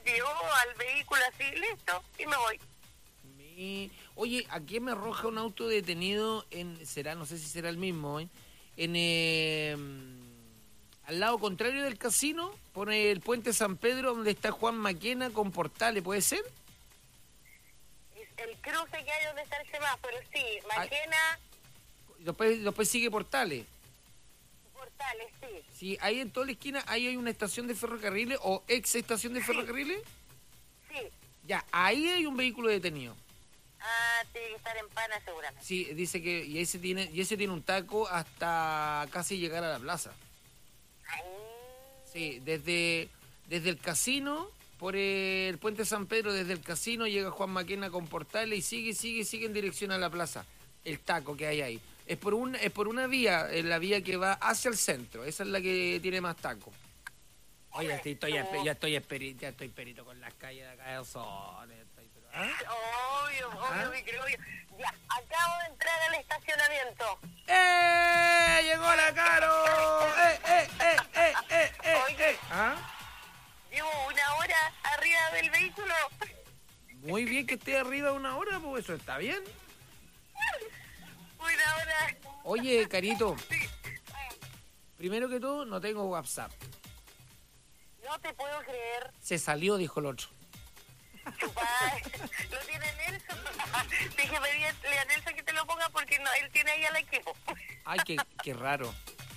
subió al vehículo así, listo, y me voy. Oye, aquí me arroja un auto detenido no sé si será el mismo, al lado contrario del casino, por el puente San Pedro, donde está Juan Maquena con Portales, ¿puede ser? El cruce que hay donde está el semáforo, sí, Maquena. Después sigue Portales. Portales, sí. Sí, ahí en toda la esquina, ahí hay una estación de ferrocarriles o ex estación de ferrocarriles. Sí. Ya, ahí hay un vehículo detenido. Ah, tiene que estar en Pana seguramente. Sí, dice que y ese tiene un taco hasta casi llegar a la plaza. Ay. Sí, desde el casino, por el puente San Pedro, desde el casino llega Juan Maquena con Portales y sigue en dirección a la plaza. El taco que hay ahí. Es por una vía, la vía que va hacia el centro. Esa es la que tiene más taco. Oye, ya estoy perito con las calles de acá de Ozones. Obvio, obvio. Ya, acabo de entrar al estacionamiento. ¡Llegó la Caro! Oye, ¿Ah? llevo 1 hora arriba del vehículo. Muy bien que esté arriba 1 hora, pues eso está bien. 1 hora. Oye, Carito, Sí. primero que todo, no tengo WhatsApp. No te puedo creer. Se salió, dijo el otro. Chupá, lo tiene Nelson. Dije, pedirle a Nelson que te lo ponga porque no, él tiene ahí al equipo. Ay, qué raro.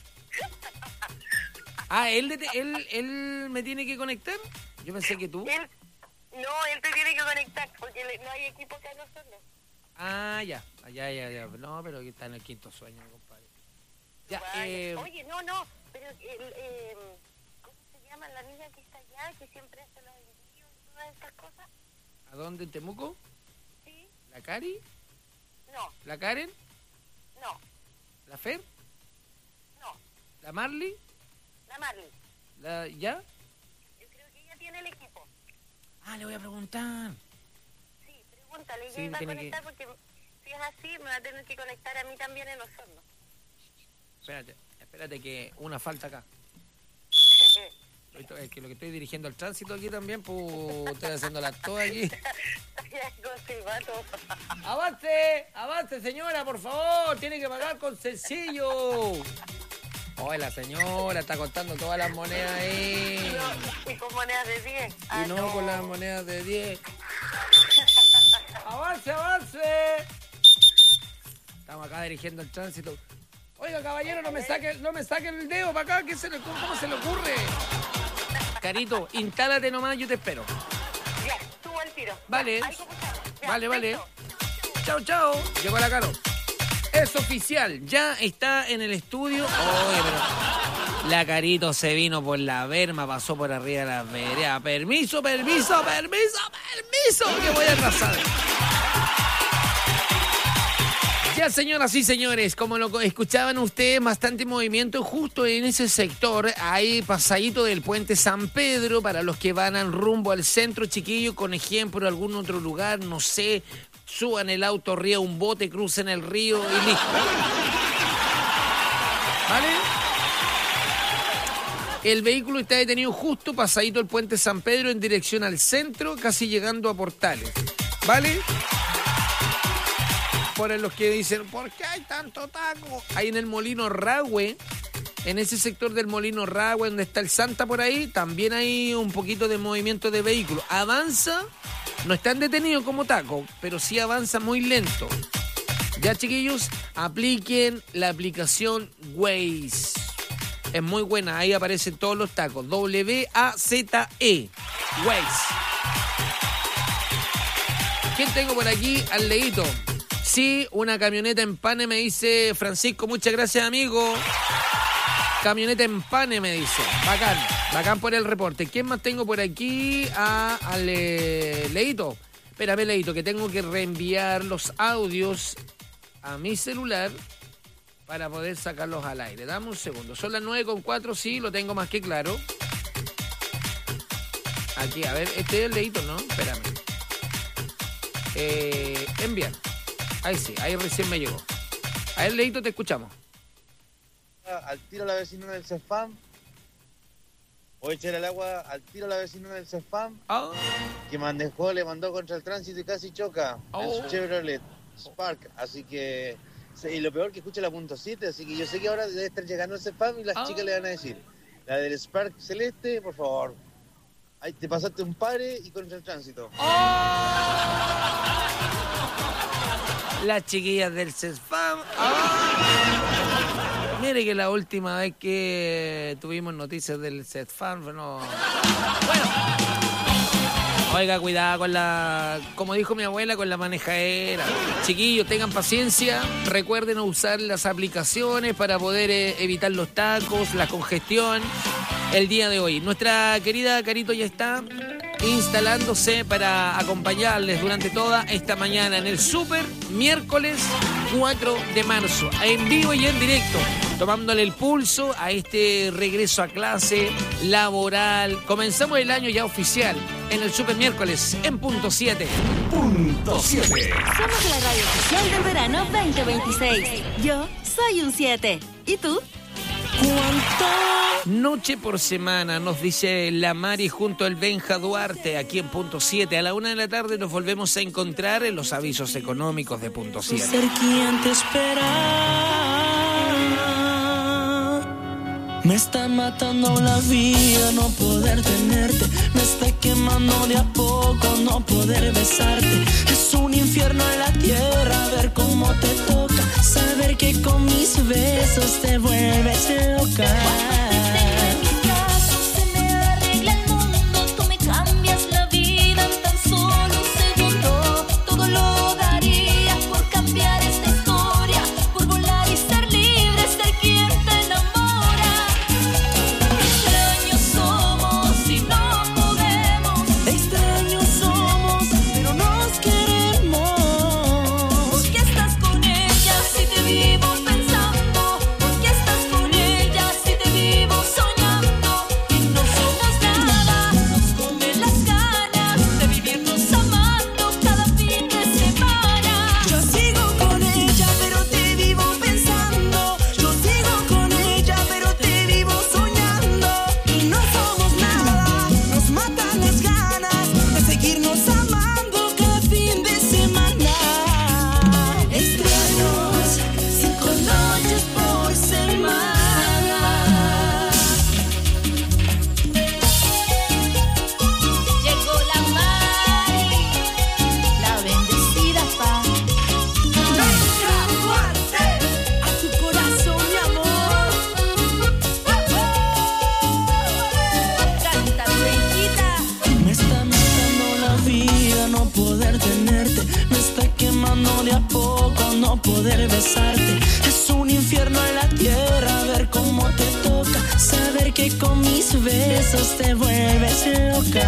¿Él me tiene que conectar? Yo pensé que tú. Él te tiene que conectar porque no hay equipo acá nosotros. Ah, ya. No, pero aquí está en el quinto sueño, compadre. Ya, Oye, no, pero ¿cómo se llama la niña que está allá, que siempre hace los envíos y todas estas cosas? ¿A dónde? ¿En Temuco? Sí. ¿La Cari? No. ¿La Karen? No. ¿La Fer? No. ¿La Marley? La Marley. ¿Ya? Yo creo que ella tiene el equipo. Ah, le voy a preguntar. Sí, pregúntale, ella Sí, va a tiene conectar porque si es así me va a tener que conectar a mí también en Osorno. Espérate que una falta acá. Es que lo que estoy dirigiendo el tránsito aquí también, pues estoy haciéndolas todas aquí. ¡Avance, señora, por favor! Tiene que pagar con sencillo. Oh, la señora está contando todas las monedas ahí. No, y con monedas de 10. Y no con las monedas de 10. ¡Avance! Estamos acá dirigiendo el tránsito. Oiga, caballero, no me saque el dedo para acá. ¿Cómo se le ocurre? Carito, instálate nomás, yo te espero. Ya, subo al tiro. Vale. Ya, Vale. listo. Chao. Llegó la Caro. Es oficial, ya está en el estudio. Oye, pero la Carito se vino por la berma, pasó por arriba de la vereda. Permiso, que voy a arrasar. Ya, señoras y señores, como lo escuchaban ustedes, bastante movimiento justo en ese sector. Hay pasadito del puente San Pedro para los que van al rumbo al centro, chiquillo, con ejemplo, algún otro lugar, no sé, suban el auto, ría un bote, crucen el río y listo. ¿Vale? El vehículo está detenido justo pasadito el puente San Pedro en dirección al centro, casi llegando a Portales. ¿Vale? Por los que dicen, ¿por qué hay tanto taco? Ahí en el Molino Rahue, en ese sector del Molino Rahue, donde está el Santa por ahí, también hay un poquito de movimiento de vehículos. Avanza, no están detenidos como taco, pero sí avanza muy lento. Ya, chiquillos, apliquen la aplicación Waze. Es muy buena, ahí aparecen todos los tacos. W-A-Z-E. Waze. ¿Quién tengo por aquí? Al leíto. Sí, una camioneta en Pane, me dice Francisco. Muchas gracias, amigo. Camioneta en Pane, me dice. Bacán por el reporte. ¿Quién más tengo por aquí? Al Leito. Espérame, Leito, que tengo que reenviar los audios a mi celular para poder sacarlos al aire. Dame un segundo. Son las 9:04, sí, lo tengo más que claro. Aquí, a ver, este es el Leito, ¿no? Espérame. Enviar. Ahí sí, ahí recién me llegó. A ver, Leito, te escuchamos. Al tiro a la vecina del Cefam. Voy a echar el agua al tiro a la vecina del CEFAM, que le mandó contra el tránsito y casi choca en su Chevrolet Spark. Así que, y lo peor que escucha la .7, así que yo sé que ahora debe estar llegando el CEFAM y las chicas le van a decir, la del Spark celeste, por favor, ahí te pasaste un pare y contra el tránsito. Las chiquillas del CEFAM. Mire que la última vez que tuvimos noticias del CEFAM, no. Bueno. Oiga, cuidado con como dijo mi abuela, con la manejadera. Chiquillos, tengan paciencia. Recuerden usar las aplicaciones para poder evitar los tacos, la congestión. El día de hoy, nuestra querida Carito ya está instalándose para acompañarles durante toda esta mañana en el Super miércoles 4 de marzo, en vivo y en directo, tomándole el pulso a este regreso a clase laboral. Comenzamos el año ya oficial en el Super miércoles en .7. Somos la radio oficial del verano 2026. Yo soy un 7. ¿Y tú? ¿Cuánto? Noche por semana, nos dice la Mari junto al Benja Duarte, aquí en .7. A la 1 de la tarde nos volvemos a encontrar en los avisos económicos de .7. Ser quien te espera. Me está matando la vida no poder tenerte. Me está quemando de a poco no poder besarte. Es un infierno en la tierra ver cómo te toca. Saber que con mis besos te vuelves loca. Poder besarte es un infierno en la tierra ver cómo te toca, saber que con mis besos te vuelves loca.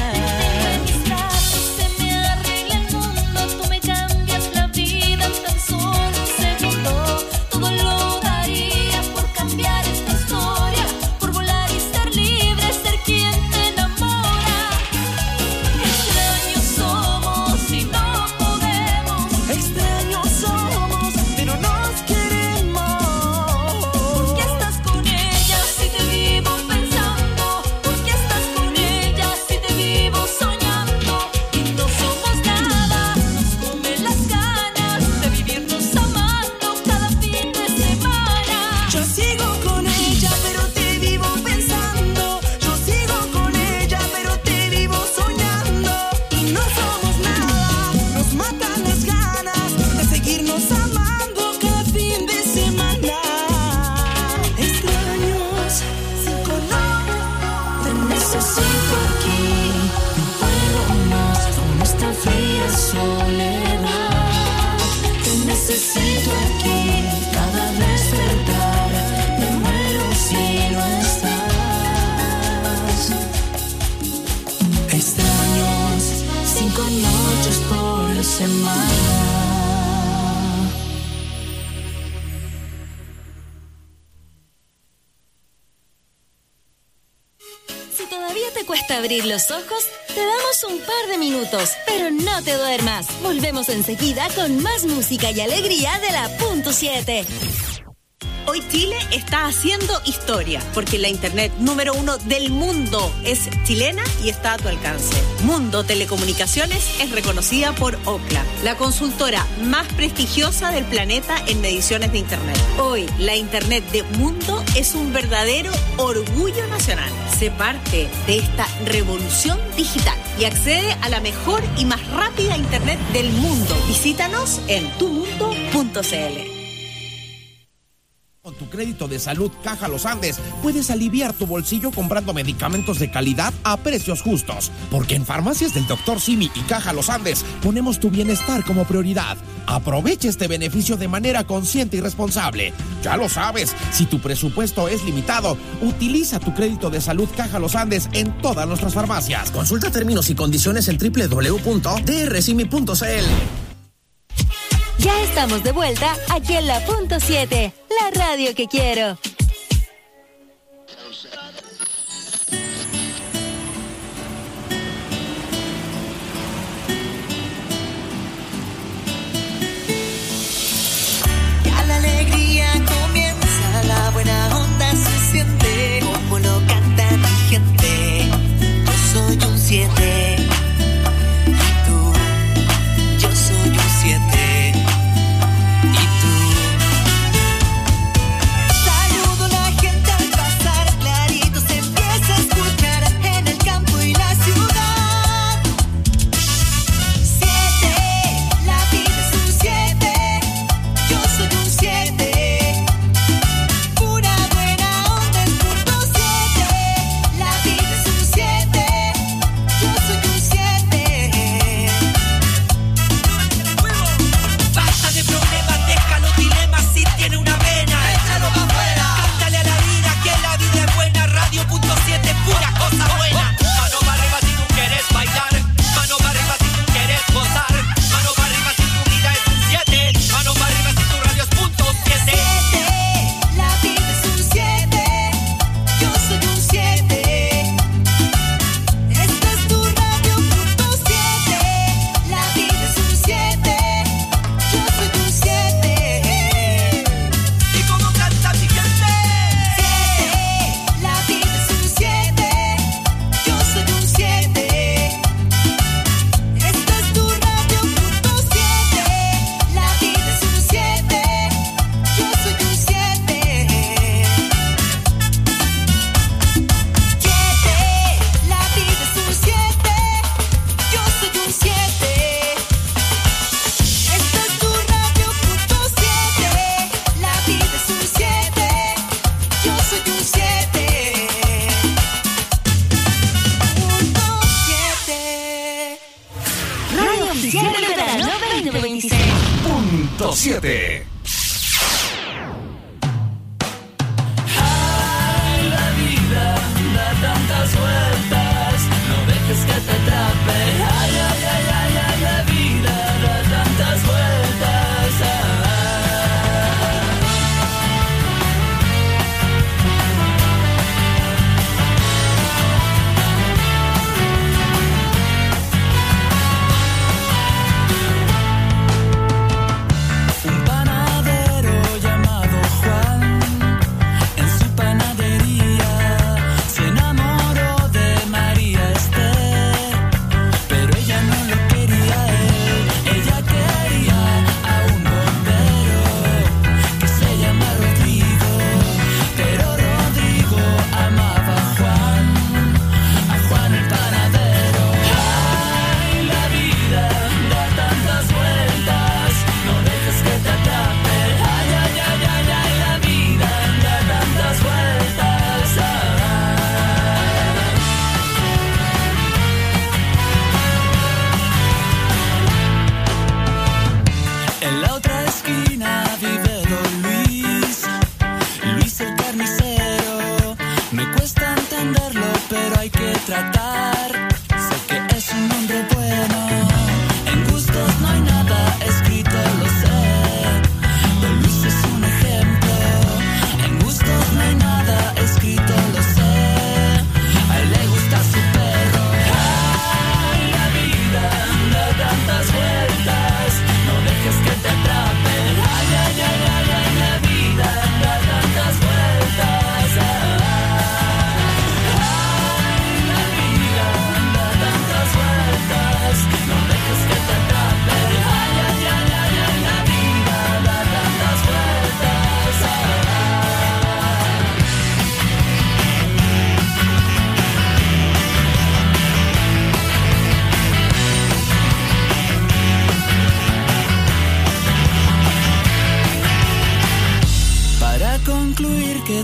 Abrir los ojos, te damos un par de minutos, pero no te duermas. Volvemos enseguida con más música y alegría de la .7. Hoy Chile está haciendo historia, porque la internet número 1 del mundo es chilena y está a tu alcance. Mundo Telecomunicaciones es reconocida por Ookla, la consultora más prestigiosa del planeta en mediciones de internet. Hoy, la internet de Mundo es un verdadero orgullo nacional. Sé parte de esta revolución digital y accede a la mejor y más rápida internet del mundo. Visítanos en tumundo.cl. Con tu crédito de salud Caja Los Andes puedes aliviar tu bolsillo comprando medicamentos de calidad a precios justos. Porque en Farmacias del Dr. Simi y Caja Los Andes ponemos tu bienestar como prioridad. Aprovecha este beneficio de manera consciente y responsable. Ya lo sabes, si tu presupuesto es limitado, utiliza tu crédito de salud Caja Los Andes en todas nuestras farmacias. Consulta términos y condiciones en www.drcimi.cl. Ya estamos de vuelta aquí en la Punto 7, la radio que quiero. Ya la alegría comienza, la buena onda se siente, como lo canta mi gente. Yo soy un 7. Punto 7. Ay, la vida da tantas vueltas, no dejes que te atrape. Ay, ay, ay, ay, ay, la vida da tantas vueltas. Un pana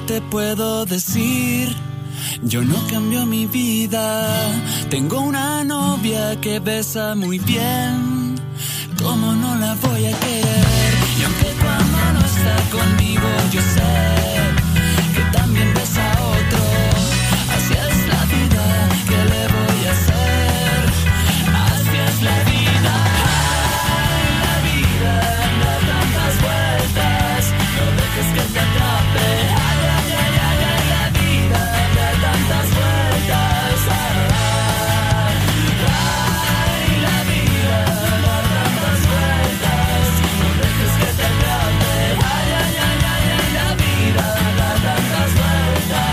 te puedo decir? Yo no cambio mi vida. Tengo una novia que besa muy bien. ¿Cómo no la voy a querer? Y aunque cuando no está conmigo yo sé que también besa a otro. Así es la vida, ¿qué le voy a hacer? Así es la vida. Ay, la vida da tantas vueltas. No dejes que te atrape. Ay, ay, ay, ay, ay, la vida da tantas vueltas. Ay, la vida da tantas vueltas. No dejes que te atrape. Ay, ay, ay, ay, ay, la vida da tantas vueltas.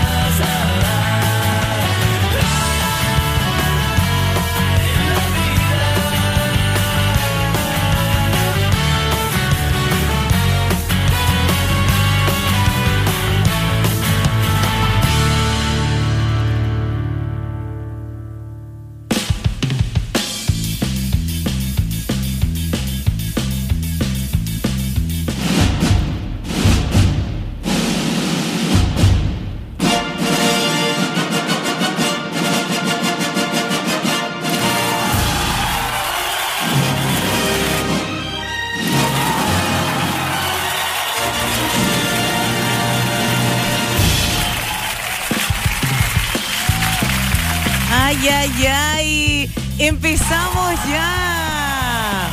Ay, ay, ay. Empezamos ya.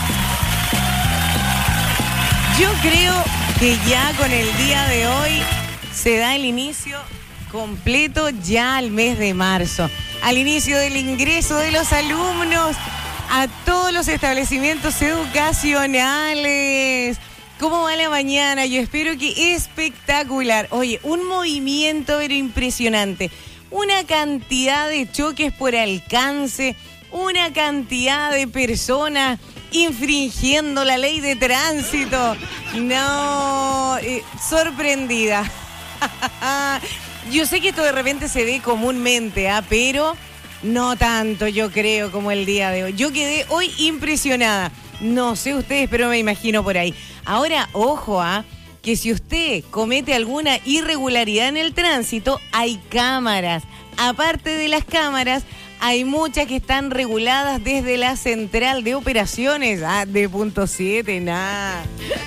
Yo creo que ya con el día de hoy se da el inicio completo ya al mes de marzo. Al inicio del ingreso de los alumnos a todos los establecimientos educacionales. ¿Cómo va la mañana? Yo espero que espectacular. Oye, un movimiento pero impresionante. Una cantidad de choques por alcance, una cantidad de personas infringiendo la ley de tránsito. No, sorprendida. Yo sé que esto de repente se ve comúnmente, pero no tanto, yo creo, como el día de hoy. Yo quedé hoy impresionada. No sé ustedes, pero me imagino por ahí. Ahora, ojo, que si usted comete alguna irregularidad en el tránsito, hay cámaras. Aparte de las cámaras, hay muchas que están reguladas desde la central de operaciones. De punto 7, nada.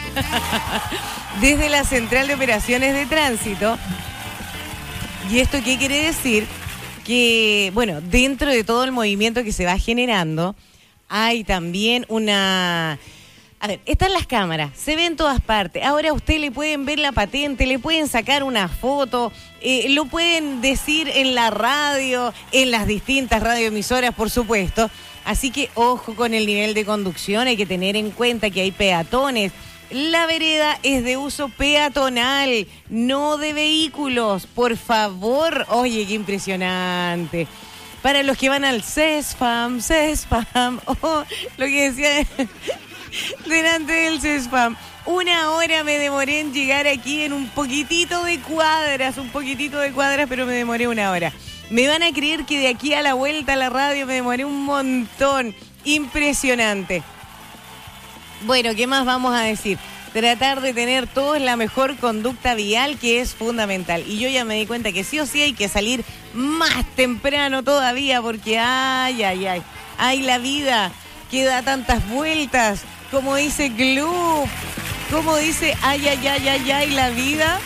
Desde la central de operaciones de tránsito. ¿Y esto qué quiere decir? Que, bueno, dentro de todo el movimiento que se va generando, hay también una... A ver, están las cámaras, se ven en todas partes. Ahora a usted le pueden ver la patente, le pueden sacar una foto, lo pueden decir en la radio, en las distintas radioemisoras, por supuesto. Así que ojo con el nivel de conducción, hay que tener en cuenta que hay peatones. La vereda es de uso peatonal, no de vehículos, por favor. Oye, qué impresionante. Para los que van al CESFAM, lo que decía... delante del CESFAM. 1 hora me demoré en llegar aquí en un poquitito de cuadras, pero me demoré 1 hora. Me van a creer que de aquí a la vuelta a la radio me demoré un montón. Impresionante. Bueno, ¿qué más vamos a decir? Tratar de tener todos la mejor conducta vial, que es fundamental. Y yo ya me di cuenta que sí o sí hay que salir más temprano todavía, porque ay, la vida que da tantas vueltas. Como dice Club, como dice ay, la vida.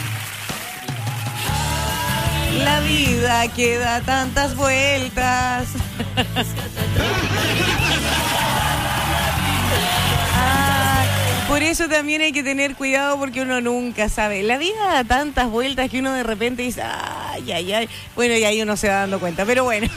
La vida que da tantas vueltas. Por eso también hay que tener cuidado, porque uno nunca sabe. La vida da tantas vueltas que uno de repente dice, ay. Bueno, y ahí uno se va dando cuenta, pero bueno.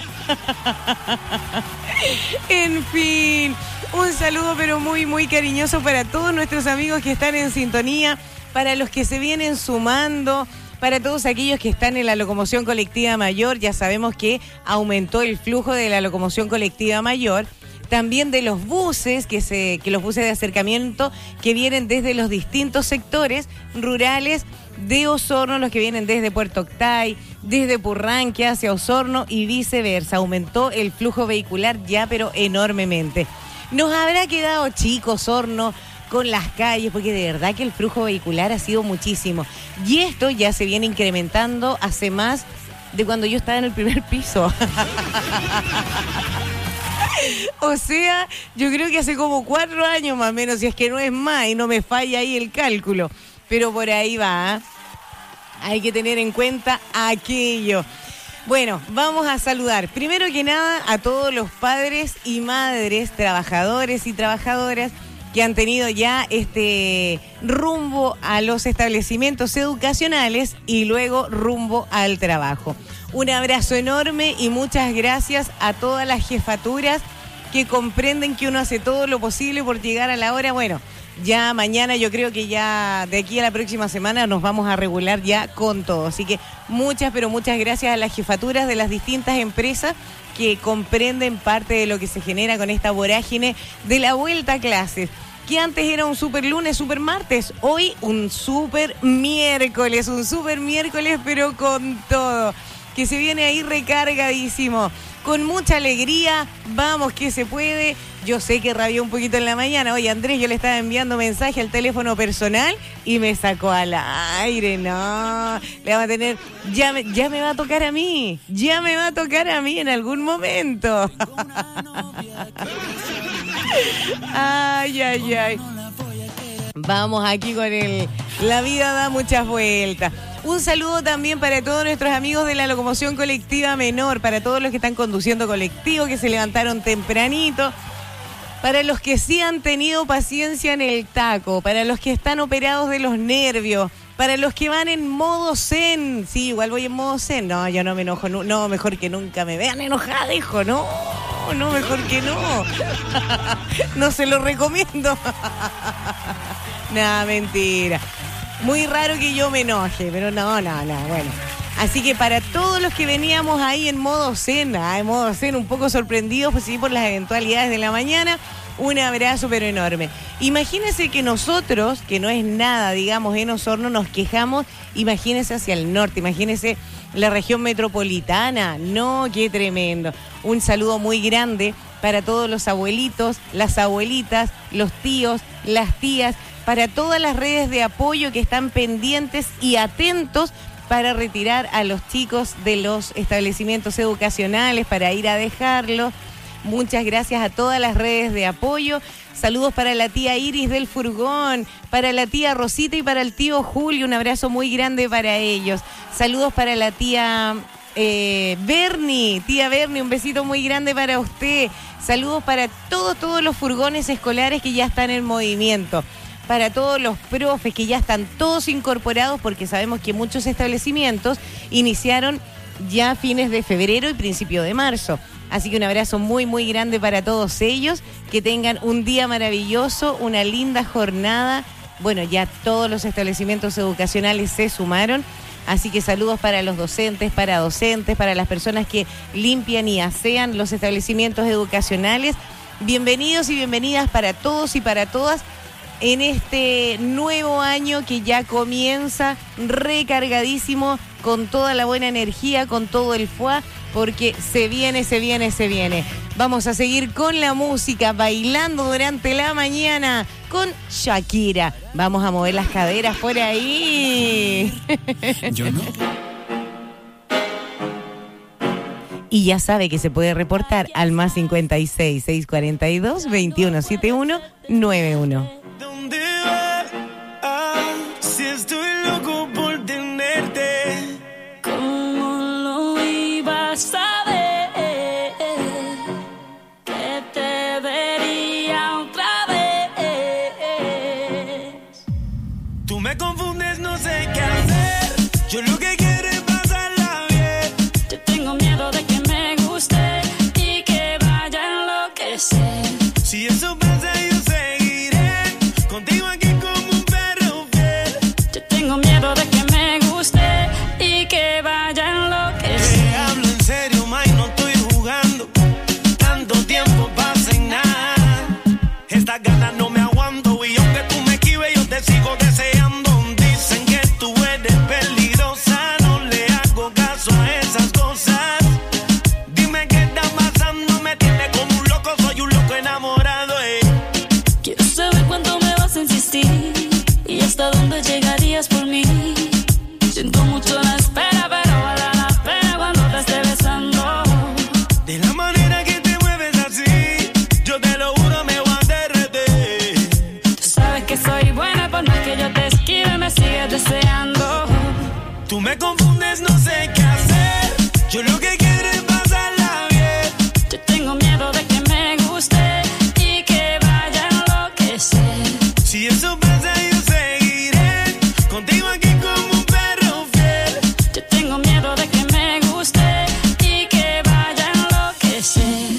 En fin, un saludo pero muy, muy cariñoso para todos nuestros amigos que están en sintonía, para los que se vienen sumando, para todos aquellos que están en la locomoción colectiva mayor. Ya sabemos que aumentó el flujo de la locomoción colectiva mayor. También de los buses, que los buses de acercamiento que vienen desde los distintos sectores rurales de Osorno, los que vienen desde Puerto Octay, desde Purranque hacia Osorno y viceversa. Aumentó el flujo vehicular ya, pero enormemente. Nos habrá quedado chico Osorno con las calles, porque de verdad que el flujo vehicular ha sido muchísimo. Y esto ya se viene incrementando hace más de cuando yo estaba en el primer piso. O sea, yo creo que hace como 4 años más o menos, si es que no es más, y no me falla ahí el cálculo. Pero por ahí va, ¿eh? Hay que tener en cuenta aquello. Bueno, vamos a saludar primero que nada a todos los padres y madres, trabajadores y trabajadoras que han tenido ya este rumbo a los establecimientos educacionales y luego rumbo al trabajo. Un abrazo enorme y muchas gracias a todas las jefaturas que comprenden que uno hace todo lo posible por llegar a la hora. Bueno, ya mañana yo creo que ya de aquí a la próxima semana nos vamos a regular ya con todo. Así que muchas, pero muchas gracias a las jefaturas de las distintas empresas que comprenden parte de lo que se genera con esta vorágine de la vuelta a clases. Que antes era un super lunes, super martes, hoy un super miércoles, pero con todo. Que se viene ahí recargadísimo, con mucha alegría, vamos que se puede. Yo sé que rabió un poquito en la mañana. Oye, Andrés, yo le estaba enviando mensaje al teléfono personal y me sacó al aire. No, le vamos a tener, ya me va a tocar a mí en algún momento. Ay. Vamos aquí con la vida da muchas vueltas. Un saludo también para todos nuestros amigos de la locomoción colectiva menor, para todos los que están conduciendo colectivo, que se levantaron tempranito, para los que sí han tenido paciencia en el taco, para los que están operados de los nervios, para los que van en modo zen. Sí, igual voy en modo zen. No, yo no me enojo, no, mejor que nunca me vean enojada, hijo, no, mejor que no. No se lo recomiendo. Nah, mentira. Muy raro que yo me enoje, pero no, bueno. Así que para todos los que veníamos ahí en modo zen, un poco sorprendidos, pues sí, por las eventualidades de la mañana, un abrazo pero enorme. Imagínense que nosotros, que no es nada, digamos, en Osorno, nos quejamos, imagínense hacia el norte, imagínense la región metropolitana. No, qué tremendo. Un saludo muy grande para todos los abuelitos, las abuelitas, los tíos, las tías, para todas las redes de apoyo que están pendientes y atentos para retirar a los chicos de los establecimientos educacionales, para ir a dejarlos. Muchas gracias a todas las redes de apoyo. Saludos para la tía Iris del furgón, para la tía Rosita y para el tío Julio. Un abrazo muy grande para ellos. Saludos para la tía Bernie. Tía Bernie, un besito muy grande para usted. Saludos para todos los furgones escolares que ya están en movimiento. Para todos los profes que ya están todos incorporados, porque sabemos que muchos establecimientos iniciaron ya fines de febrero y principio de marzo. Así que un abrazo muy, muy grande para todos ellos. Que tengan un día maravilloso, una linda jornada. Bueno, ya todos los establecimientos educacionales se sumaron. Así que saludos para los docentes, para las personas que limpian y asean los establecimientos educacionales. Bienvenidos y bienvenidas para todos y para todas en este nuevo año que ya comienza recargadísimo, con toda la buena energía, con todo el fuá, porque se viene. Vamos a seguir con la música, bailando durante la mañana con Shakira. Vamos a mover las caderas por ahí. Yo no. Y ya sabe que se puede reportar al más 56 642 2171 91. Si estoy loco por tenerte, ¿cómo lo iba a saber? Que te vería otra vez. Tú me confundes, no sé qué hacer. Yo lo que quiero es pasarla bien. Yo tengo miedo de que me guste y que vaya a enloquecer. Si eso pasa, yo seguiré Yo lo que quiero es pasarla bien. Yo tengo miedo de que me guste y que vaya a enloquecer. Si eso pasa yo seguiré contigo aquí como un perro fiel. Yo tengo miedo de que me guste y que vaya a enloquecer.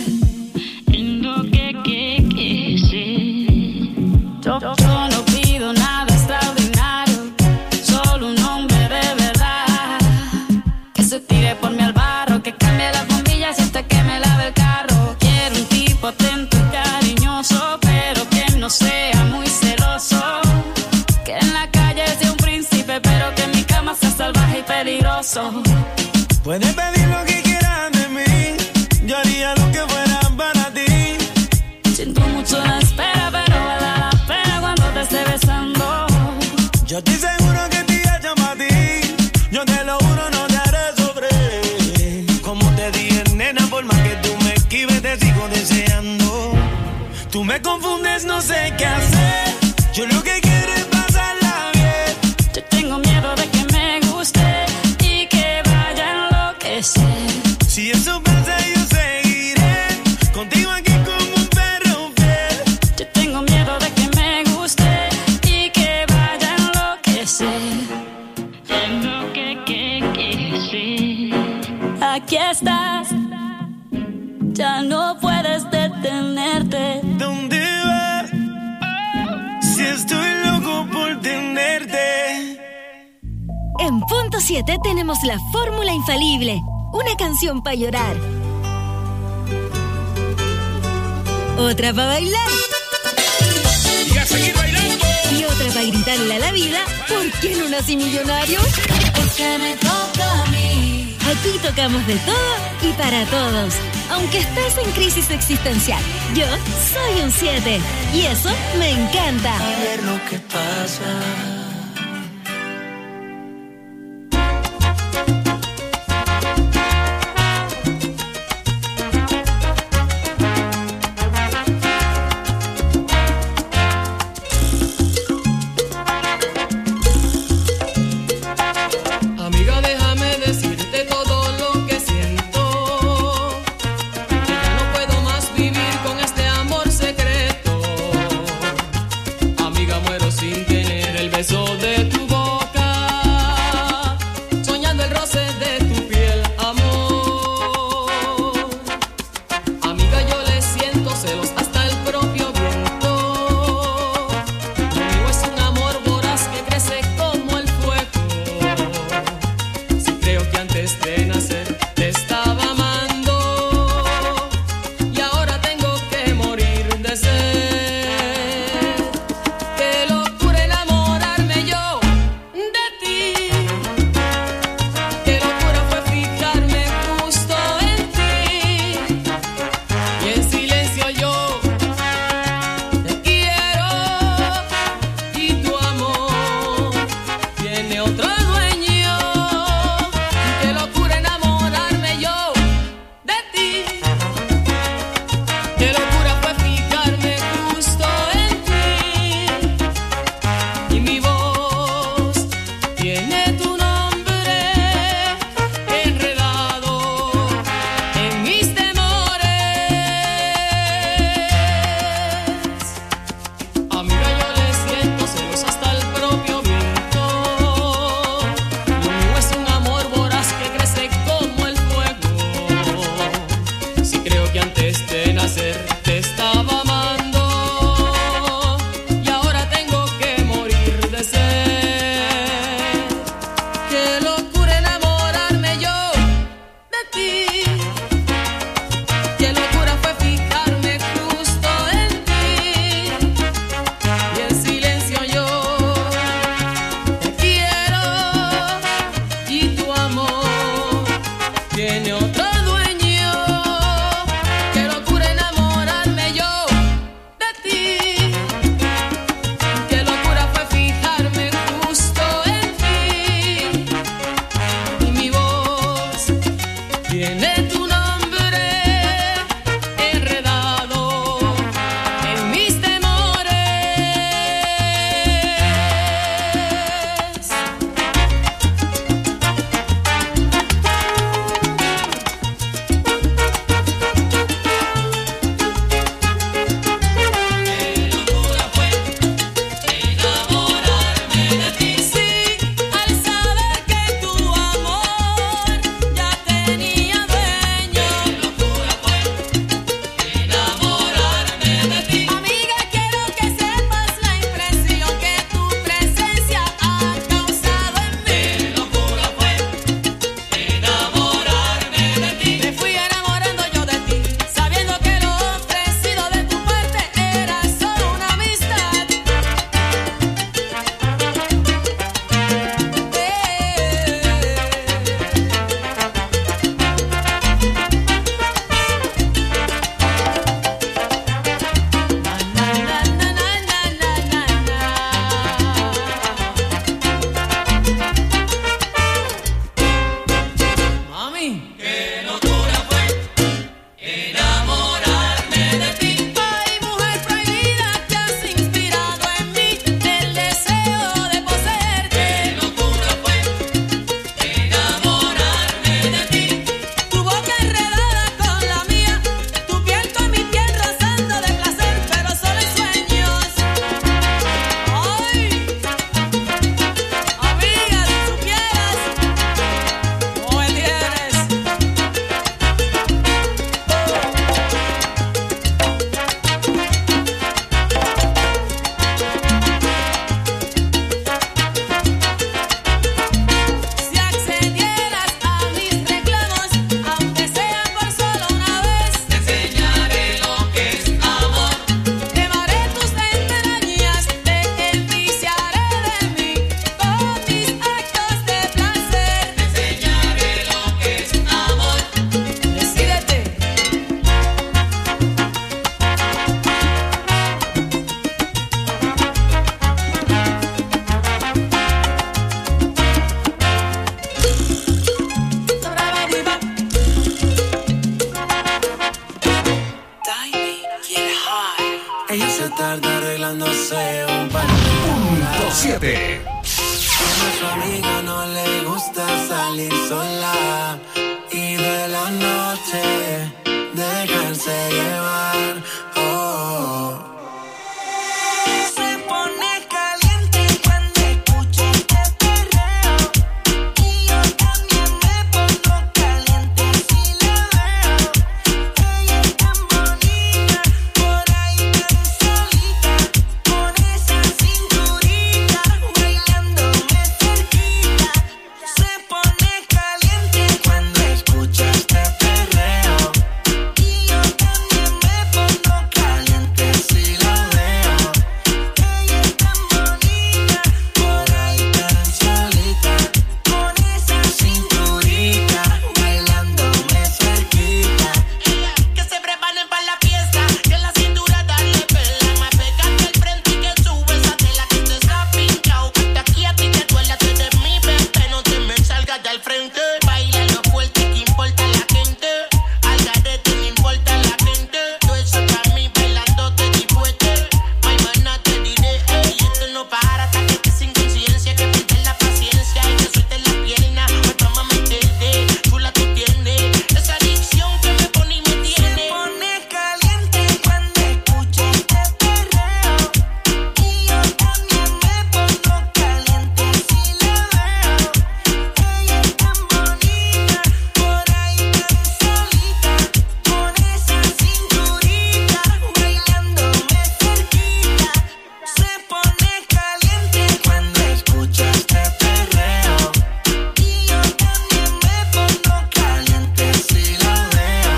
Yo no pido nada extraordinario, solo un hombre de verdad, que se tire por mí al barro, que cambie las bombillas hasta que me lave el carro. Quiero un tipo atento y cariñoso, pero que no sea muy celoso, que en la calle sea un príncipe, pero que en mi cama sea salvaje y peligroso. Puedes pedir lo que quieras de mí, yo haría lo que fuera para ti. Siento mucho la espera, pero vale la pena cuando te esté besando. Yo estoy seguro que te llamo a ti, yo te lo juro, no te haré sufrir. Como te dije, nena, por más que tú me esquives, te sigo deseando. Tú me confundes, no sé qué hacer. Yo lo que quiero es pasarla bien. Yo tengo miedo de que me guste y que vaya a enloquecer. Si eso pasa, yo seguiré contigo aquí como un perro fiel. Yo tengo miedo de que me guste y que vaya a enloquecer. Tengo que sí. Aquí estás, ya no puedes detenerte. ¿Dónde vas? Si estoy loco por tenerte. En Punto 7 tenemos la fórmula infalible. Una canción para llorar. Otra para bailar. Y a seguir bailando. Y otra para gritarle a la vida: ¿por qué no nací millonario? Porque me toca a mí. Aquí tocamos de todo y para todos. Aunque estés en crisis existencial, yo soy un 7. Y eso me encanta. A ver lo que pasa. Sin tener el beso Ella se tarda arreglándose un par. Punto 7. A su amiga no le gusta salir sola y de la noche dejarse llevar. Oh. Se pone caliente cuando escucha este perreo y yo también me pongo caliente si la veo. Ella es tan bonita, por ahí tan solita, con esa cinturita, bailándome cerquita. Se pone caliente cuando escucha este perreo y yo también me pongo caliente si la veo. Ella es tan bonita, por ahí tan solita, con esa cinturita, bailándome cerquita. Que se preparen para la fiesta, que la cintura darle pela, más pegarte al frente y que sube esa tela que te está pinchado. De aquí a ti te duele, tú eres mi bebé, no te me salgas del frente. Baila lo fuerte, que importa la gente, al garete no importa la gente. Tú eso para mí bailándote de fuerte, ay mana te diré, ey, esto no para hasta que estés sin conciencia, que pierdes la paciencia y que sueltes la pierna. Pues vamos a meterte, chula tú tienes esa adicción que me pone y me tiene. Se pone caliente cuando escucha este perreo y yo también me pongo caliente si la veo. Ella es tan bonita, por ahí tan solita, con esa cinturita, bailándome cerquita. Se pone caliente cuando escucha este perreo y yo también me pongo caliente si la veo.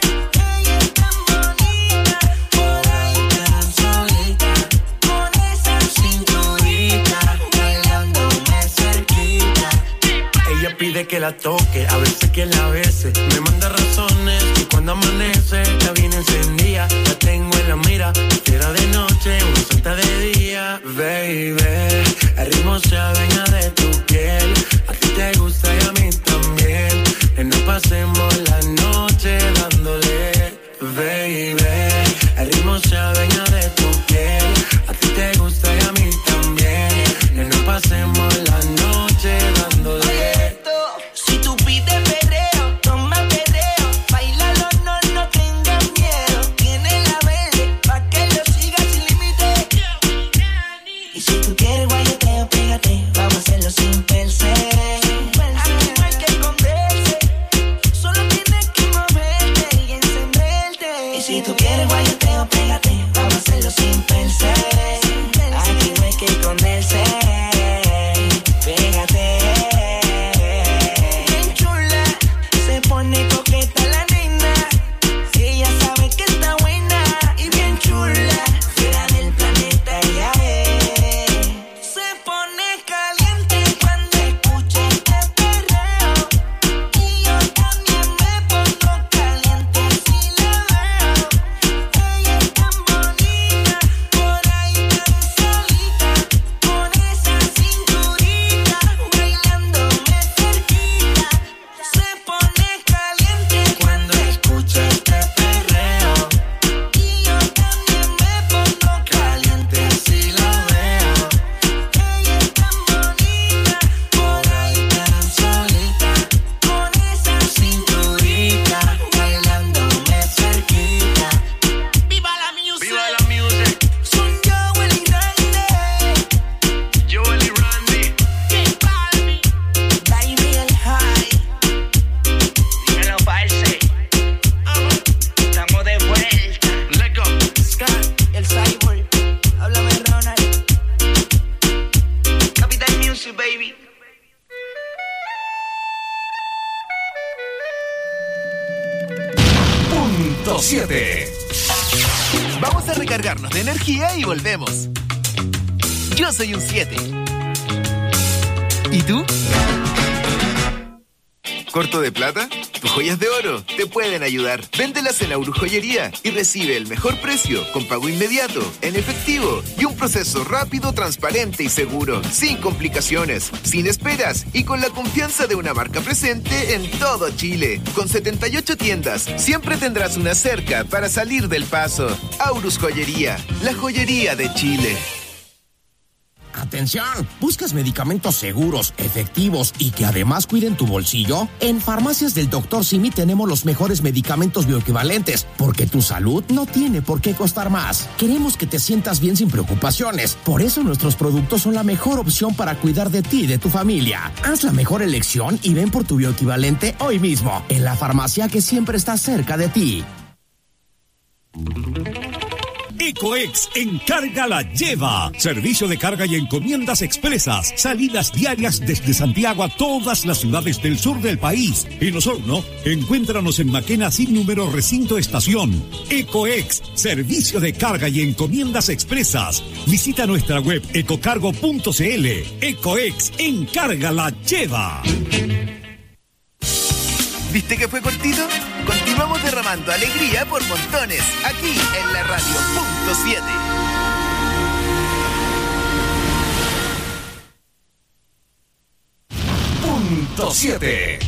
Ella es tan bonita, por ahí tan solita, con esa cinturita, bailándome cerquita. Ella pide que la toque, a veces que la bese, me manda razones y cuando amanece la viene encendida, la tengo en la mira, fiera de noche, una santa de día. Baby, el ritmo se adueña de tu piel, a ti te gusta y a mí también, que no pasemos la noche dándole. Baby, el ritmo se adueña de tu piel, a ti te gusta y a mí también, que no pasemos la noche dándole. Si tú pides perreo, toma perreo, bailalo, no tengas miedo. Tiene la verde, pa' que lo sigas sin límite. Y si tú quieres guayeteo, pégate, vamos a hacerlo sin perse. Aquí no hay que esconderse, solo tienes que moverte y encenderte. Y si tú quieres guayeteo, pégate, vamos a hacerlo sin perse. Aquí no hay que esconderse, pégate. Bien chula, se pone coqueta la nena, ella sabe que está buena y bien chula, fuera del planeta ella es. Se pone caliente cuando escucha este perreo y yo también me pongo caliente si la veo. Ella es tan bonita, por ahí tan solita, con esa cinturita, bailándome cerquita. Se pone caliente cuando escucha este perreo y yo también me pongo caliente si la veo. Ella es tan bonita, por ahí tan solita, con esa cinturita, bailándome cerquita. ¡Viva la music! ¡Viva la music! Son Joel y Randy, Joel y Randy, King Balbi, Baby el High. Dímelo, parce. Estamos de vuelta. Let's go. Scott, el Cyborg. Háblame, Ronald. Capital Music, baby. Punto 7. Vamos a recargarnos de energía y volvemos. Yo soy un 7. ¿Y tú? ¿Corto de plata? Tus joyas de oro te pueden ayudar. Véndelas en Aurus Joyería y recibe el mejor precio con pago inmediato, en efectivo y un proceso rápido, transparente y seguro, sin complicaciones, sin esperas y con la confianza de una marca presente en todo Chile. Con 78 tiendas, siempre tendrás una cerca para salir del paso. Aurus Joyería, la joyería de Chile. ¡Atención! ¿Buscas medicamentos seguros, efectivos y que además cuiden tu bolsillo? En Farmacias del Dr. Simi tenemos los mejores medicamentos bioequivalentes, porque tu salud no tiene por qué costar más. Queremos que te sientas bien sin preocupaciones. Por eso nuestros productos son la mejor opción para cuidar de ti y de tu familia. Haz la mejor elección y ven por tu bioequivalente hoy mismo, en la farmacia que siempre está cerca de ti. Ecoex Encarga la Lleva. Servicio de carga y encomiendas expresas. Salidas diarias desde Santiago a todas las ciudades del sur del país. En Osorno, encuéntranos en Maquena sin número recinto estación. Ecoex, servicio de carga y encomiendas expresas. Visita nuestra web ecocargo.cl. Ecoex Encarga la Lleva. ¿Viste que fue cortito? Continuamos derramando alegría por montones, aquí en la radio Punto 7. Punto 7.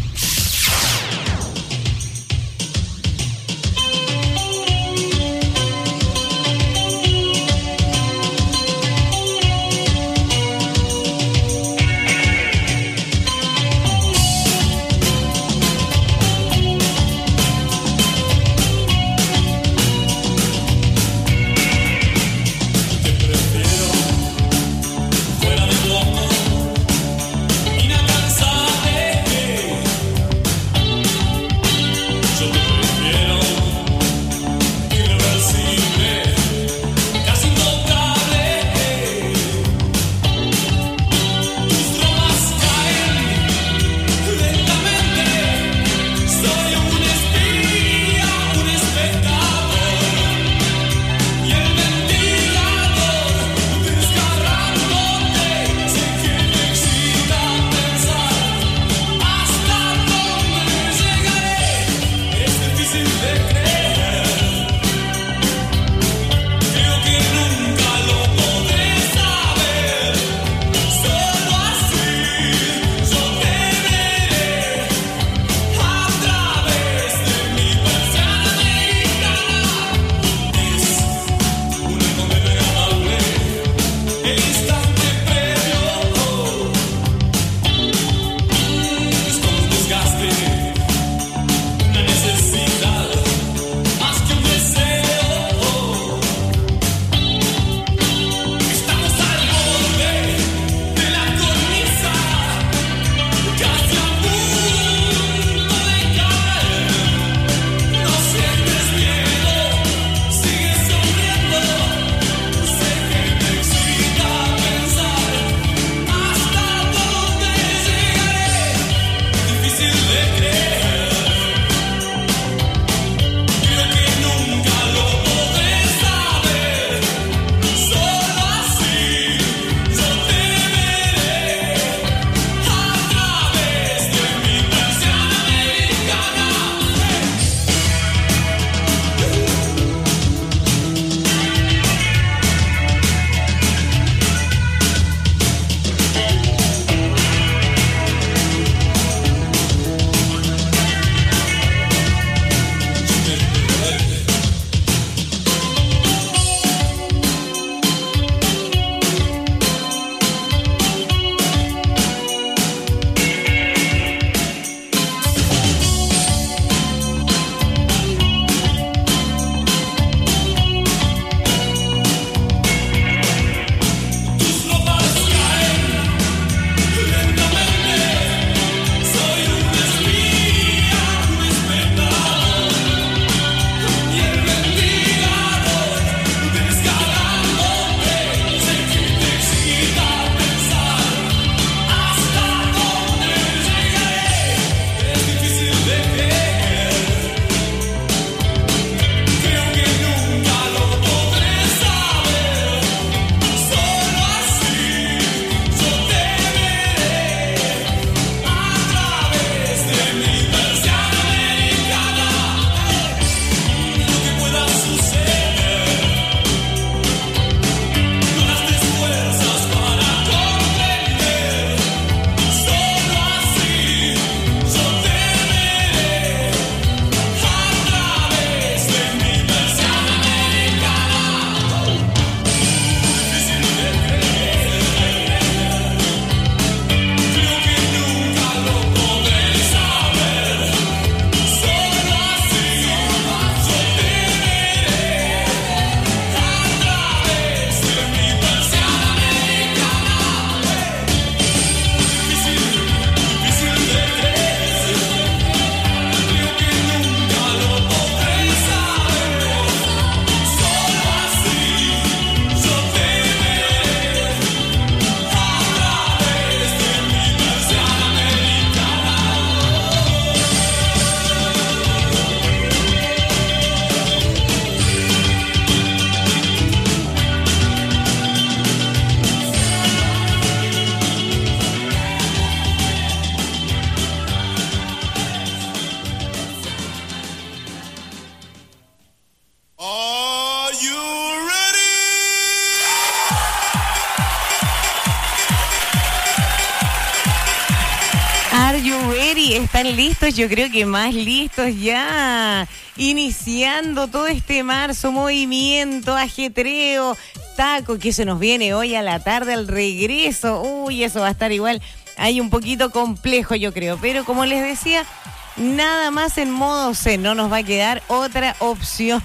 you ready? ¿Están listos? Yo creo que más listos ya. Iniciando todo este marzo, movimiento, ajetreo, taco, que se nos viene hoy a la tarde al regreso. Uy, eso va a estar igual. Hay un poquito complejo, yo creo. Pero como les decía, nada más en modo zen. No nos va a quedar otra opción.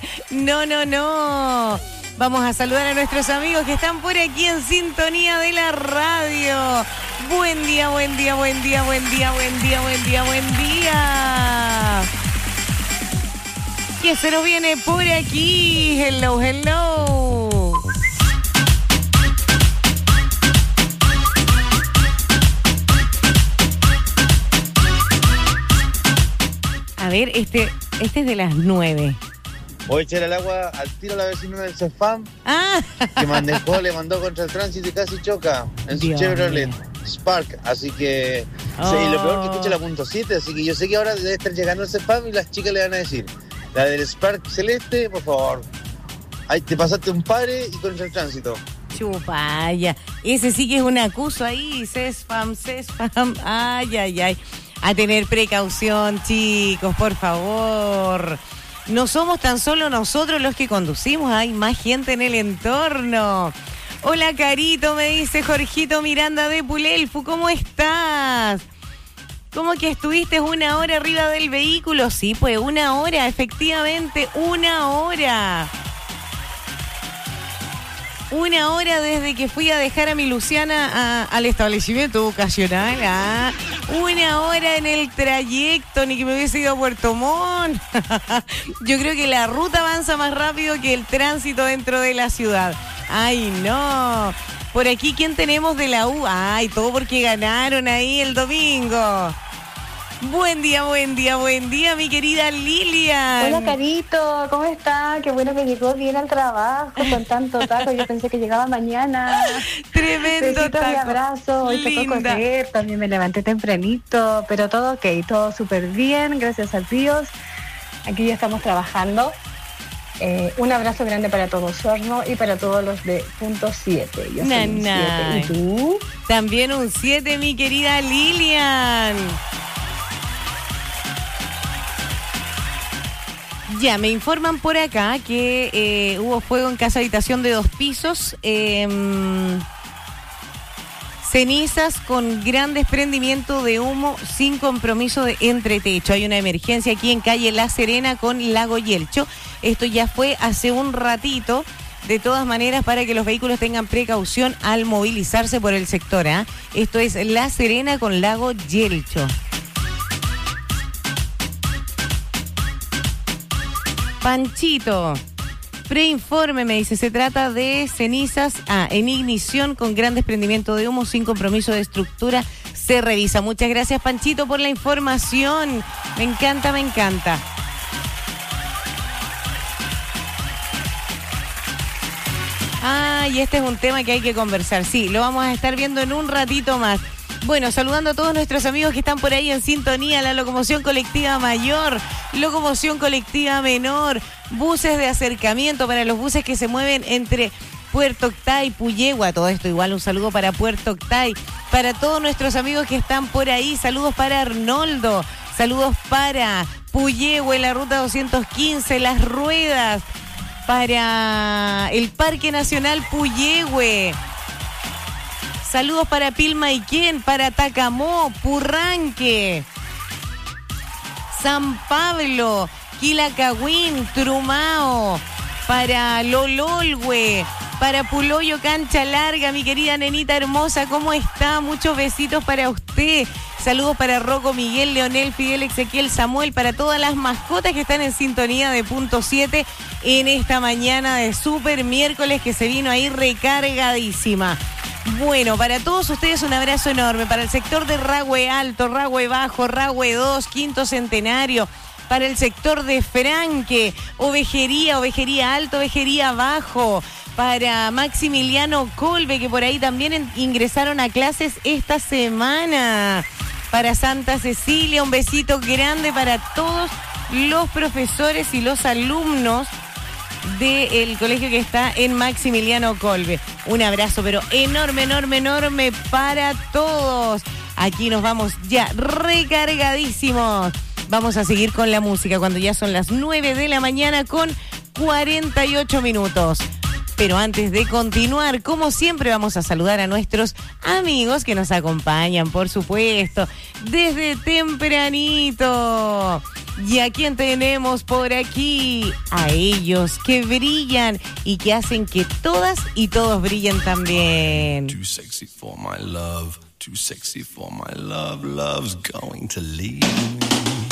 No. Vamos a saludar a nuestros amigos que están por aquí en sintonía de la radio. Buen día. ¿Qué se nos viene por aquí? Hello. A ver, este es de las 9. Voy a echar el agua al tiro a la vecina del Cefam, que le mandó contra el tránsito y casi choca en su Chevrolet Spark. Así que, y lo peor que escucha la .7, así que yo sé que ahora debe estar llegando el Cefam y las chicas le van a decir, la del Spark celeste, por favor, ahí te pasaste un padre y contra el tránsito. Chupaya, ese sí que es un acuso ahí, Cefam, ay. A tener precaución, chicos, por favor. No somos tan solo nosotros los que conducimos, hay más gente en el entorno. Hola, Carito, me dice Jorgito Miranda de Pulelfu, ¿cómo estás? ¿Cómo que estuviste 1 hora arriba del vehículo? Sí, pues 1 hora, efectivamente, 1 hora. 1 hora desde que fui a dejar a mi Luciana al establecimiento vocacional. 1 hora en el trayecto, ni que me hubiese ido a Puerto Montt. Yo creo que la ruta avanza más rápido que el tránsito dentro de la ciudad. Ay, no. Por aquí, ¿quién tenemos de la U? Ay, todo porque ganaron ahí el domingo. Buen día, mi querida Lilian. Hola, Carito, ¿cómo está? Qué bueno que llegó bien al trabajo con tanto taco. Yo pensé que llegaba mañana. Tremendo besitos taco. Y abrazo. Hoy te tocó coger, también me levanté tempranito, pero todo ok, todo súper bien, gracias a Dios. Aquí ya estamos trabajando. Un abrazo grande para todo Osorno y para todos los de .7. Yo soy un 7. ¿Y tú? También un 7, mi querida Lilian. Ya, me informan por acá que hubo fuego en casa habitación de 2 pisos. Cenizas con gran desprendimiento de humo sin compromiso de entretecho. Hay una emergencia aquí en calle La Serena con Lago Yelcho. Esto ya fue hace un ratito. De todas maneras, para que los vehículos tengan precaución al movilizarse por el sector. Esto es La Serena con Lago Yelcho. Panchito, preinforme, me dice, se trata de cenizas en ignición con gran desprendimiento de humo sin compromiso de estructura, se revisa. Muchas gracias, Panchito, por la información. Me encanta. Y este es un tema que hay que conversar. Sí, lo vamos a estar viendo en un ratito más. Bueno, saludando a todos nuestros amigos que están por ahí en sintonía, la locomoción colectiva mayor, locomoción colectiva menor, buses de acercamiento para los buses que se mueven entre Puerto Octay, Puyehue, todo esto igual un saludo para Puerto Octay, para todos nuestros amigos que están por ahí, saludos para Arnoldo, saludos para Puyehue, la ruta 215, Las Ruedas, para el Parque Nacional Puyehue. Saludos para Pilmaiquén, para Tacamó, Purranque, San Pablo, Quilacagüín, Trumao, para Lololhue, para Puloyo, Cancha Larga, mi querida nenita hermosa, ¿cómo está? Muchos besitos para usted. Saludos para Rocco, Miguel, Leonel, Fidel, Ezequiel, Samuel, para todas las mascotas que están en sintonía de .7 en esta mañana de super miércoles que se vino ahí recargadísima. Bueno, para todos ustedes un abrazo enorme, para el sector de Rahue Alto, Rahue Bajo, Rahue 2, Quinto Centenario, para el sector de Franque, Ovejería Alto, Ovejería Bajo, para Maximiliano Colbe, que por ahí también ingresaron a clases esta semana, para Santa Cecilia, un besito grande para todos los profesores y los alumnos del colegio que está en Maximiliano Colbe. Un abrazo, pero enorme para todos. Aquí nos vamos ya recargadísimos. Vamos a seguir con la música cuando ya son las 9 de la mañana con 48 minutos. Pero antes de continuar, como siempre, vamos a saludar a nuestros amigos que nos acompañan, por supuesto, desde tempranito. ¿Y a quién tenemos por aquí? A ellos que brillan y que hacen que todas y todos brillen también. Too sexy for my love, too sexy for my love, love's going to leave me.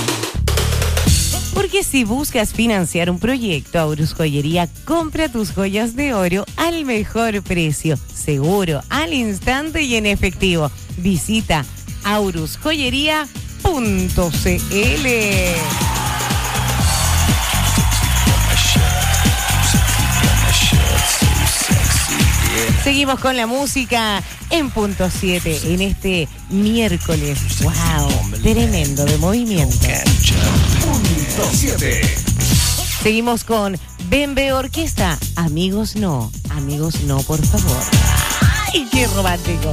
Porque si buscas financiar un proyecto, Aurus Joyería compra tus joyas de oro al mejor precio, seguro, al instante y en efectivo. Visita aurusjoyería.cl. Seguimos con la música en punto 7 en este miércoles. ¡Wow! Tremendo de movimiento. Punto 7. Seguimos con Bembe Orquesta. Amigos no, por favor. ¡Ay, qué romántico!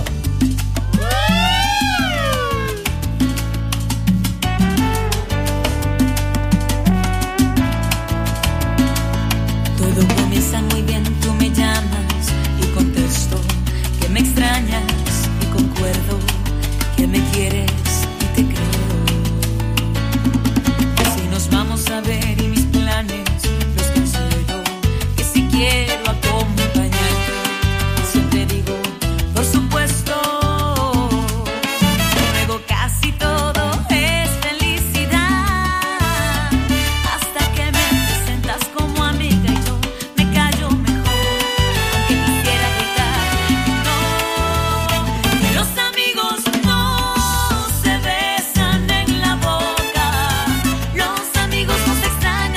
Todo comienza muy bien, tú me llamas y contesto que me extrañas y concuerdo que me quieres y te creo. Si nos vamos a ver y mis planes los cancelo, que si quiero acompañarte, siempre digo, por supuesto. Luego casi todo es felicidad, hasta que me presentas como amiga y yo me callo mejor, aunque quisiera gritar no. Que los amigos no se besan en la boca, los amigos no se extrañan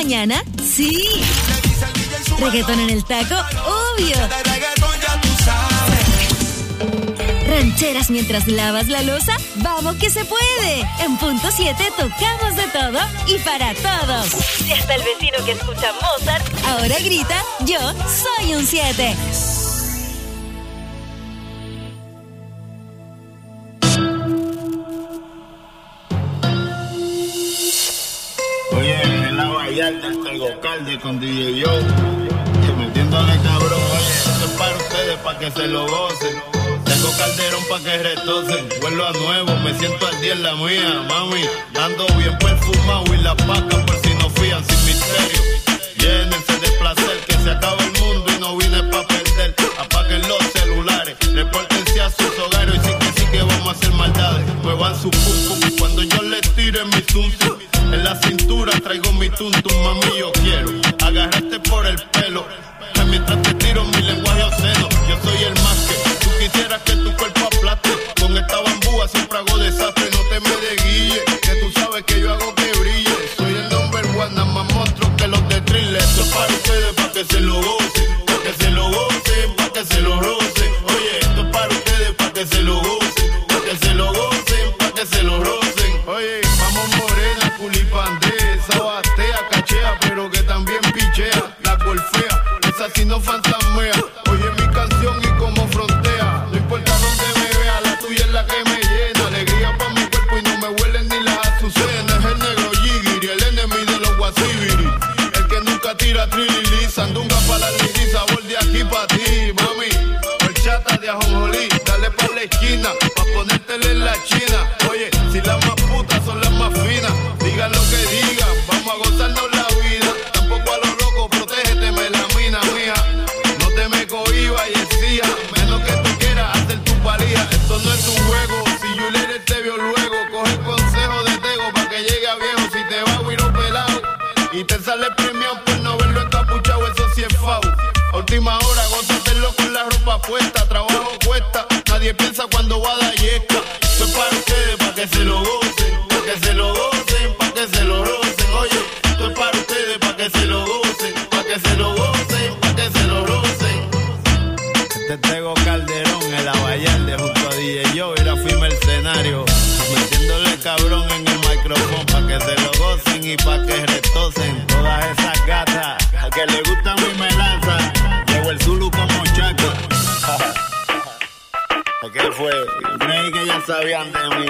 mañana? Sí. Reggaetón en el taco, obvio. Rancheras mientras lavas la loza, ¡vamos que se puede! En punto 7 tocamos de todo y para todos. Y hasta el vecino que escucha Mozart ahora grita, yo soy un 7. Oye, en la Vallarta el Gocalde con DJ Yo, metiéndole cabrón, oye, esto es para ustedes, para que se lo gocen. Tengo calderón pa' que retocen, vuelvo a nuevo, me siento al día en la mía, mami. Ando bien perfumado y la paca por si no fían sin misterio. Llénense de placer, que se acaba el mundo y no vine pa' perder. Apaguen los celulares, repórtense a sus hogares y sí que vamos a hacer maldades. Muevan su pum pum cuando yo les tire mi zum zum. En la cintura traigo mi tuntum, mami, yo quiero agarrarte por el pelo. Mientras te tiro mi lenguaje obsceno, yo soy el más que tú quisieras que tu cuerpo aplaste. Con esta bambúa siempre hago desastre, no te me desguille, que tú sabes que yo hago que brille. Soy el number one, nada más monstruo que los de Thriller. Esto es para ustedes, para que se lo gocen, para que se lo gocen, para que se lo rocen. Oye, esto es para ustedes, para que se lo gocen, para que se lo gocen, para que se lo rocen. Oye, vamos morena, culipandé, esa batea, cachea, pero que también pichea, la golfea. Si no fantasmea, oye mi canción y como frontea. No importa dónde me vea, la tuya es la que me llena. Alegría pa' mi cuerpo y no me huelen ni las azucenas. Es el negro Yigiri, el enemigo de los guasibiri. El que nunca tira trilili, sandunga pa' la lady, sabor de aquí pa' ti, mami. Horchata de ajonjolí, dale pa' la esquina, pa' ponértele en la china. Oye, si las más putas son las más finas, digan lo que digan, vamos a gozarnos la vida. Tampoco a los locos, protégete, me la mina mía. No te me cohibas y exija, menos que tú quieras hacer tu valía. Esto no es un juego, si Juliet te vio luego, coge el consejo de Tego pa' que llegue a viejo. Si te va a huir pelado y te sale premiado por no verlo encapuchado, eso sí es fau. A última hora, gózatelo con la ropa puesta, trabajo cuesta, nadie piensa cuando va a dar yesca. Esto es para ustedes, pa' que se lo gocen, pa' que se lo gocen, pa' que se lo rocen. Oye, esto es para ustedes, pa' que se lo gocen, pa' que se lo gocen, pa' que se lo rocen. Este Tego Calderón en la Vallarde junto a DJ Yo, era fui mercenario, metiéndole cabrón en el micrófono pa' que se lo gocen y pa' que retocen todas esas gatas a que le gusta mi melanza. Llegó el Zulu como Chaco. ¿Qué fue? Creí que ya sabían de mí.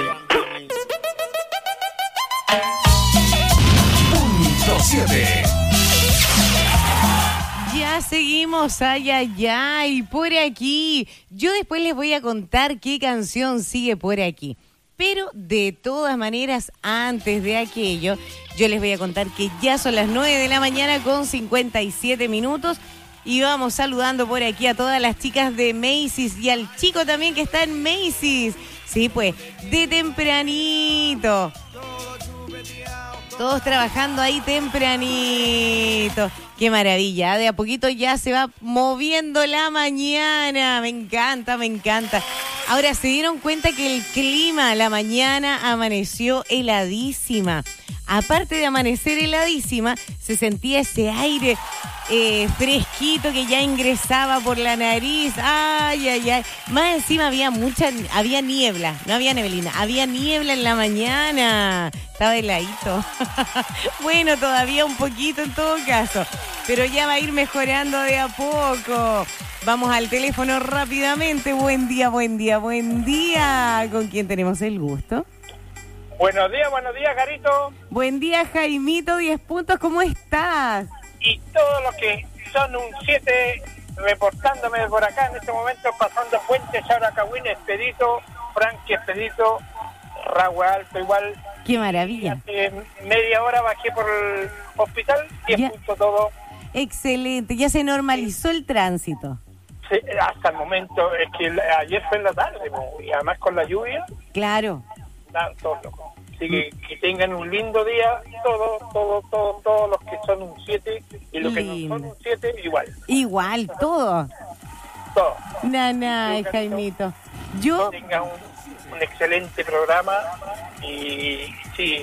Punto 7. Ya seguimos, ay, por aquí. Yo después les voy a contar qué canción sigue por aquí. Pero de todas maneras, antes de aquello, yo les voy a contar que ya son las 9 de la mañana con 57 minutos. Y vamos saludando por aquí a todas las chicas de Macy's y al chico también que está en Macy's. Sí, pues, de tempranito. Todos trabajando ahí tempranito. Qué maravilla, de a poquito ya se va moviendo la mañana. Me encanta, me encanta. Ahora, ¿se dieron cuenta que el clima, la mañana amaneció heladísima? Aparte de amanecer heladísima, se sentía ese aire fresquito que ya ingresaba por la nariz. Ay, ay, ay. Más encima había niebla, no había neblina, había niebla en la mañana. Estaba heladito. Bueno, todavía un poquito en todo caso, pero ya va a ir mejorando de a poco. Vamos al teléfono rápidamente. Buen día, buen día, buen día. ¿Con quién tenemos el gusto? Buenos días, Garito. Buen día, Jaimito, 10 puntos, ¿cómo estás? Y todos los que son un 7, reportándome por acá en este momento, pasando Puente, Yauracagüín, Expedito, Frankie Expedito, Ragua Alto igual. ¡Qué maravilla! Hace media hora bajé por el hospital, 10 puntos todo. Excelente, ya se normalizó el tránsito. Sí, hasta el momento, es que ayer fue en la tarde, y además con la lluvia. Claro. Todos locos. Así que tengan un lindo día, todos los que son un 7 y los que no son un 7, igual. Igual, todo. Todo. Jaimito. Que tengan un excelente programa y sí,